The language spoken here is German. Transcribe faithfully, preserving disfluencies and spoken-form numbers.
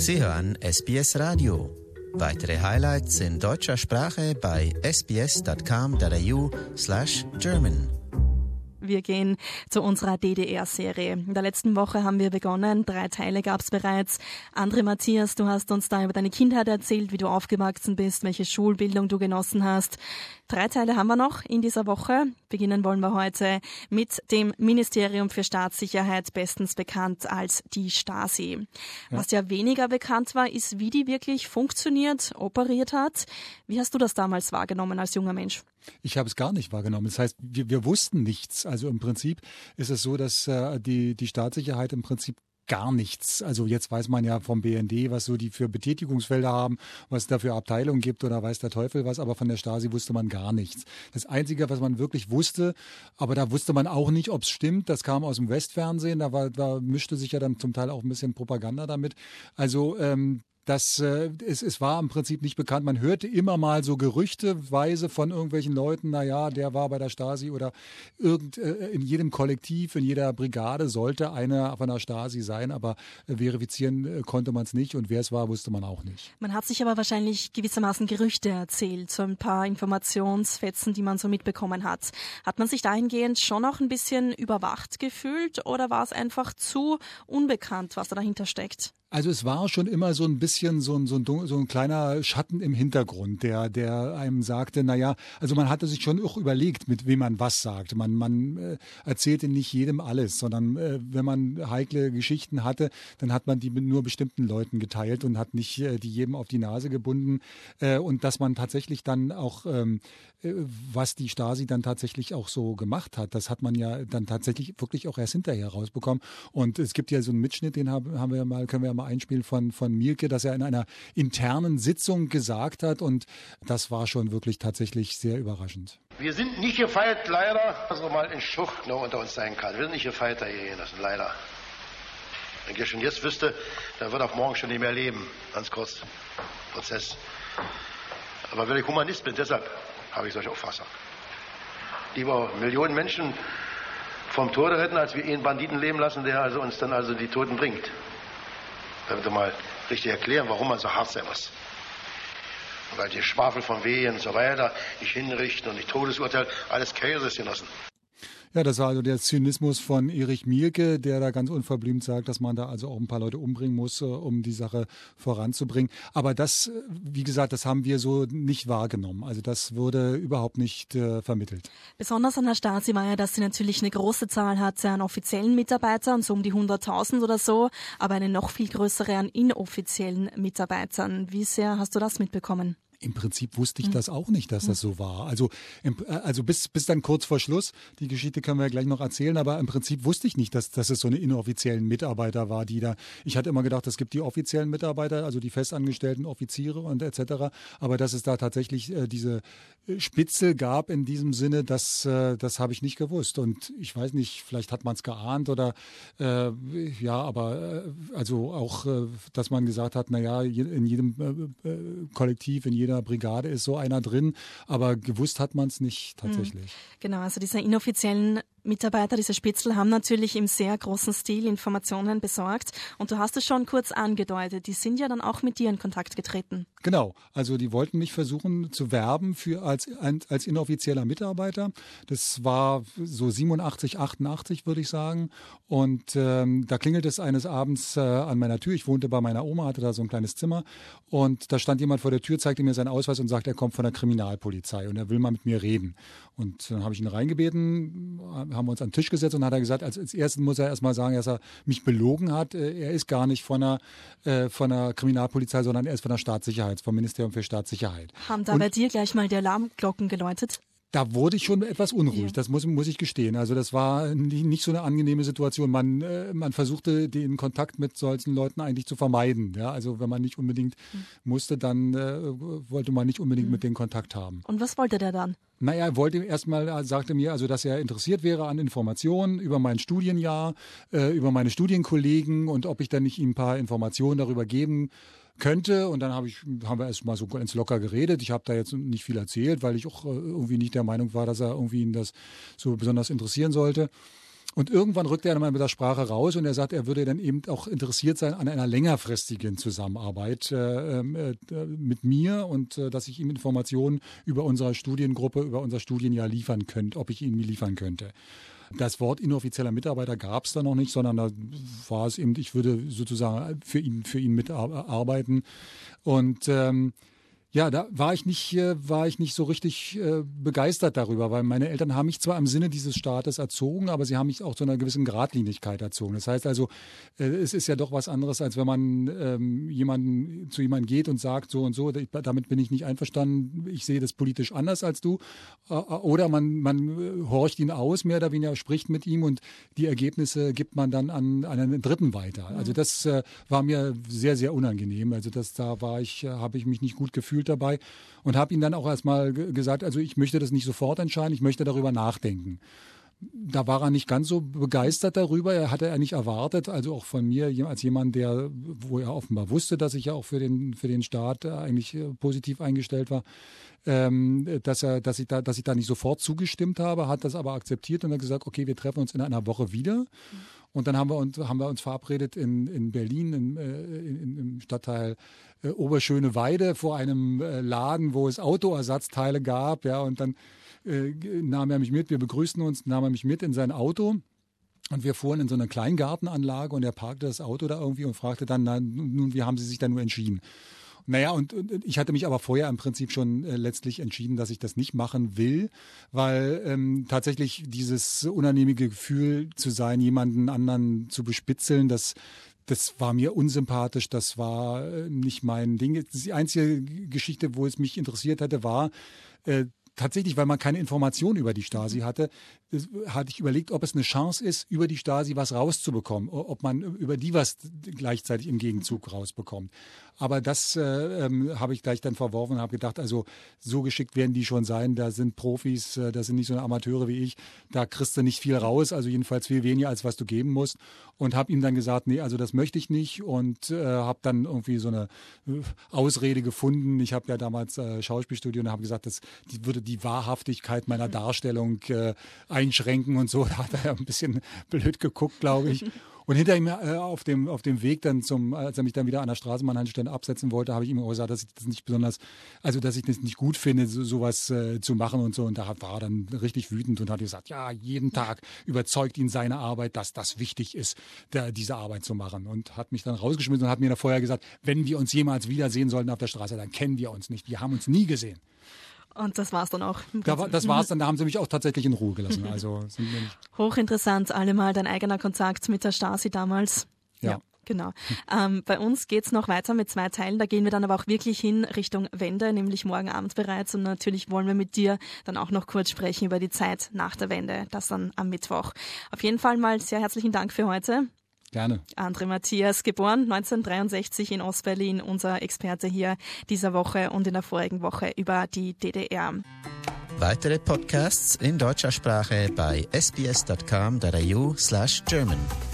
Sie hören S B S Radio. Weitere Highlights in deutscher Sprache bei sbs.com.au slash German. Wir gehen zu unserer D D R-Serie. In der letzten Woche haben wir begonnen. Drei Teile gab es bereits. André Matthias, du hast uns da über deine Kindheit erzählt, wie du aufgewachsen bist, welche Schulbildung du genossen hast. Drei Teile haben wir noch in dieser Woche. Beginnen wollen wir heute mit dem Ministerium für Staatssicherheit, bestens bekannt als die Stasi. Ja. Was ja weniger bekannt war, ist, wie die wirklich funktioniert, operiert hat. Wie hast du das damals wahrgenommen als junger Mensch? Ich habe es gar nicht wahrgenommen. Das heißt, wir, wir wussten nichts. Also im Prinzip ist es so, dass äh, die, die Staatssicherheit im Prinzip gar nichts. Also jetzt weiß man ja vom B N D, was so die für Betätigungsfelder haben, was es da für Abteilungen gibt oder weiß der Teufel was, aber von der Stasi wusste man gar nichts. Das Einzige, was man wirklich wusste, aber da wusste man auch nicht, ob es stimmt, das kam aus dem Westfernsehen, da, war, da mischte sich ja dann zum Teil auch ein bisschen Propaganda damit. Also ähm, Das, äh, es, es war im Prinzip nicht bekannt. Man hörte immer mal so gerüchteweise von irgendwelchen Leuten, na ja, der war bei der Stasi oder irgend, äh, in jedem Kollektiv, in jeder Brigade sollte einer von der Stasi sein, aber äh, verifizieren äh, konnte man es nicht und wer es war, wusste man auch nicht. Man hat sich aber wahrscheinlich gewissermaßen Gerüchte erzählt, so ein paar Informationsfetzen, die man so mitbekommen hat. Hat man sich dahingehend schon auch ein bisschen überwacht gefühlt oder war es einfach zu unbekannt, was da dahinter steckt? Also es war schon immer so ein bisschen so ein, so ein, so ein kleiner Schatten im Hintergrund, der, der einem sagte, na ja, also man hatte sich schon auch überlegt, mit wem man was sagt. Man, man äh, erzählte nicht jedem alles, sondern äh, wenn man heikle Geschichten hatte, dann hat man die mit nur bestimmten Leuten geteilt und hat nicht äh, die jedem auf die Nase gebunden. Äh, und dass man tatsächlich dann auch, ähm, äh, was die Stasi dann tatsächlich auch so gemacht hat, das hat man ja dann tatsächlich wirklich auch erst hinterher rausbekommen. Und es gibt ja so einen Mitschnitt, den haben, haben wir mal, können wir ja mal einspielen von, von Mielke, dass er in einer internen Sitzung gesagt hat und das war schon wirklich tatsächlich sehr überraschend. Wir sind nicht gefeit, leider, also mal ein Schuch noch unter uns sein kann. Wir sind nicht gefeit, da hier lassen, leider. Wenn ich schon jetzt wüsste, dann wird auch morgen schon nicht mehr leben. Ganz kurz, Prozess. Aber weil ich Humanist bin, deshalb habe ich solche Auffassung. Lieber Millionen Menschen vom Tode retten, als wir einen Banditen leben lassen, der also uns dann also die Toten bringt. Da wird er mal richtig erklären, warum man so hart sein muss. Und weil die Schwafel von Wehen und so weiter, nicht hinrichten und nicht Todesurteil, alles Käsesgenossen. Ja, das war also der Zynismus von Erich Mielke, der da ganz unverblümt sagt, dass man da also auch ein paar Leute umbringen muss, um die Sache voranzubringen. Aber das, wie gesagt, das haben wir so nicht wahrgenommen. Also das wurde überhaupt nicht äh, vermittelt. Besonders an der Stasi war ja, dass sie natürlich eine große Zahl hatte an offiziellen Mitarbeitern, so um die hunderttausend oder so, aber eine noch viel größere an inoffiziellen Mitarbeitern. Wie sehr hast du das mitbekommen? Im Prinzip wusste ich das auch nicht, dass das so war. Also, also bis, bis dann kurz vor Schluss, die Geschichte können wir ja gleich noch erzählen, aber im Prinzip wusste ich nicht, dass, dass es so eine inoffiziellen Mitarbeiter war, die da, ich hatte immer gedacht, es gibt die offiziellen Mitarbeiter, also die festangestellten Offiziere und et cetera, aber dass es da tatsächlich äh, diese Spitze gab in diesem Sinne, das, äh, das habe ich nicht gewusst und ich weiß nicht, vielleicht hat man es geahnt oder äh, ja, aber äh, also auch, äh, dass man gesagt hat, na ja, in jedem äh, Kollektiv, in jedem Brigade ist so einer drin, aber gewusst hat man es nicht tatsächlich. Genau, also diese inoffiziellen Mitarbeiter, diese Spitzel, haben natürlich im sehr großen Stil Informationen besorgt und du hast es schon kurz angedeutet, die sind ja dann auch mit dir in Kontakt getreten. Genau, also die wollten mich versuchen zu werben für als, als inoffizieller Mitarbeiter. Das war so siebenundachtzig, achtundachtzig würde ich sagen und ähm, da klingelt es eines Abends äh, an meiner Tür. Ich wohnte bei meiner Oma, hatte da so ein kleines Zimmer und da stand jemand vor der Tür, zeigte mir seinen Ausweis und sagt, er kommt von der Kriminalpolizei und er will mal mit mir reden. Und dann habe ich ihn reingebeten, haben wir uns an den Tisch gesetzt und hat er gesagt, als, als erstes muss er erstmal sagen, dass er mich belogen hat. Er ist gar nicht von der, äh, von der Kriminalpolizei, sondern er ist von der Staatssicherheit, vom Ministerium für Staatssicherheit. Haben da und bei dir gleich mal die Alarmglocken geläutet? Da wurde ich schon etwas unruhig, ja. Das muss, muss ich gestehen. Also das war nicht, nicht so eine angenehme Situation. Man, äh, man versuchte den Kontakt mit solchen Leuten eigentlich zu vermeiden. Ja? Also wenn man nicht unbedingt mhm. musste, dann äh, wollte man nicht unbedingt mhm. mit denen Kontakt haben. Und was wollte der dann? Naja, er wollte erstmal, sagte mir, also, dass er interessiert wäre an Informationen über mein Studienjahr, äh, über meine Studienkollegen und ob ich dann nicht ihm ein paar Informationen darüber geben könnte. Und dann habe ich, haben wir erst mal so ganz locker geredet. Ich habe da jetzt nicht viel erzählt, weil ich auch irgendwie nicht der Meinung war, dass er irgendwie ihn das so besonders interessieren sollte. Und irgendwann rückte er dann mal mit der Sprache raus und er sagt, er würde dann eben auch interessiert sein an einer längerfristigen Zusammenarbeit äh, äh, mit mir und äh, dass ich ihm Informationen über unsere Studiengruppe, über unser Studienjahr liefern könnte, ob ich ihm liefern könnte. Das Wort inoffizieller Mitarbeiter gab es da noch nicht, sondern da war es eben, ich würde sozusagen für ihn, für ihn mitarbeiten. Und ähm, ja, da war ich nicht, war ich nicht so richtig äh, begeistert darüber, weil meine Eltern haben mich zwar im Sinne dieses Staates erzogen, aber sie haben mich auch zu einer gewissen Geradlinigkeit erzogen. Das heißt also, äh, es ist ja doch was anderes, als wenn man ähm, jemanden, zu jemandem geht und sagt, so und so, damit bin ich nicht einverstanden, ich sehe das politisch anders als du. Äh, oder man, man horcht ihn aus, mehr oder weniger spricht mit ihm und die Ergebnisse gibt man dann an, an einen Dritten weiter. Also das äh, war mir sehr, sehr unangenehm. Also das, da war ich, äh, habe ich mich nicht gut gefühlt dabei und habe ihm dann auch erstmal g- gesagt, also ich möchte das nicht sofort entscheiden, ich möchte darüber nachdenken. Da war er nicht ganz so begeistert darüber, er hatte er nicht erwartet, also auch von mir als jemand, der, wo er offenbar wusste, dass ich ja auch für den, für den Staat eigentlich positiv eingestellt war, ähm, dass er, dass ich da, dass ich da nicht sofort zugestimmt habe, hat das aber akzeptiert und hat gesagt, okay, wir treffen uns in einer Woche wieder. Und dann haben wir uns, haben wir uns verabredet in, in Berlin, in, in, im Stadtteil äh, Oberschöneweide vor einem äh, Laden, wo es Autoersatzteile gab. Ja, und dann äh, nahm er mich mit, wir begrüßten uns, nahm er mich mit in sein Auto. Und wir fuhren in so eine Kleingartenanlage und er parkte das Auto da irgendwie und fragte dann, na, nun, wie haben Sie sich da nur entschieden? Naja, und, und ich hatte mich aber vorher im Prinzip schon äh, letztlich entschieden, dass ich das nicht machen will, weil ähm, tatsächlich dieses unannehmliche Gefühl zu sein, jemanden anderen zu bespitzeln, das, das war mir unsympathisch, das war äh, nicht mein Ding. Die einzige Geschichte, wo es mich interessiert hatte, war, äh, tatsächlich, weil man keine Informationen über die Stasi hatte, hatte ich überlegt, ob es eine Chance ist, über die Stasi was rauszubekommen, ob man über die was gleichzeitig im Gegenzug rausbekommt. Aber das äh, ähm, habe ich gleich dann verworfen und habe gedacht, also so geschickt werden die schon sein, da sind Profis, äh, das sind nicht so eine Amateure wie ich, da kriegst du nicht viel raus, also jedenfalls viel weniger, als was du geben musst. Und habe ihm dann gesagt, nee, also das möchte ich nicht und äh, habe dann irgendwie so eine äh, Ausrede gefunden. Ich habe ja damals äh, Schauspielstudio und habe gesagt, das die würde die Wahrhaftigkeit meiner Darstellung äh, einschränken und so. Da hat er ein bisschen blöd geguckt, glaube ich. Und hinter ihm äh, auf dem auf dem Weg dann zum, als er mich dann wieder an der Straßenbahnhaltestelle absetzen wollte, habe ich ihm auch gesagt, dass ich das nicht besonders, also dass ich das nicht gut finde, so, sowas äh, zu machen und so. Und da war er dann richtig wütend und hat gesagt, ja, jeden Tag überzeugt ihn seine Arbeit, dass das wichtig ist, der, diese Arbeit zu machen. Und hat mich dann rausgeschmissen und hat mir da vorher gesagt, wenn wir uns jemals wiedersehen sollten auf der Straße, dann kennen wir uns nicht. Wir haben uns nie gesehen. Und das war's dann auch. Da war, das war's dann, da haben sie mich auch tatsächlich in Ruhe gelassen. Also sind wir nicht. Hochinteressant, allemal dein eigener Kontakt mit der Stasi damals. Ja. ja. Genau. Ähm, bei uns geht's noch weiter mit zwei Teilen. Da gehen wir dann aber auch wirklich hin Richtung Wende, nämlich morgen Abend bereits. Und natürlich wollen wir mit dir dann auch noch kurz sprechen über die Zeit nach der Wende. Das dann am Mittwoch. Auf jeden Fall mal sehr herzlichen Dank für heute. Gerne. André Matthias, geboren neunzehnhundertdreiundsechzig in Ostberlin, unser Experte hier dieser Woche und in der vorigen Woche über die D D R. Weitere Podcasts in deutscher Sprache bei sbs.com.au slash German.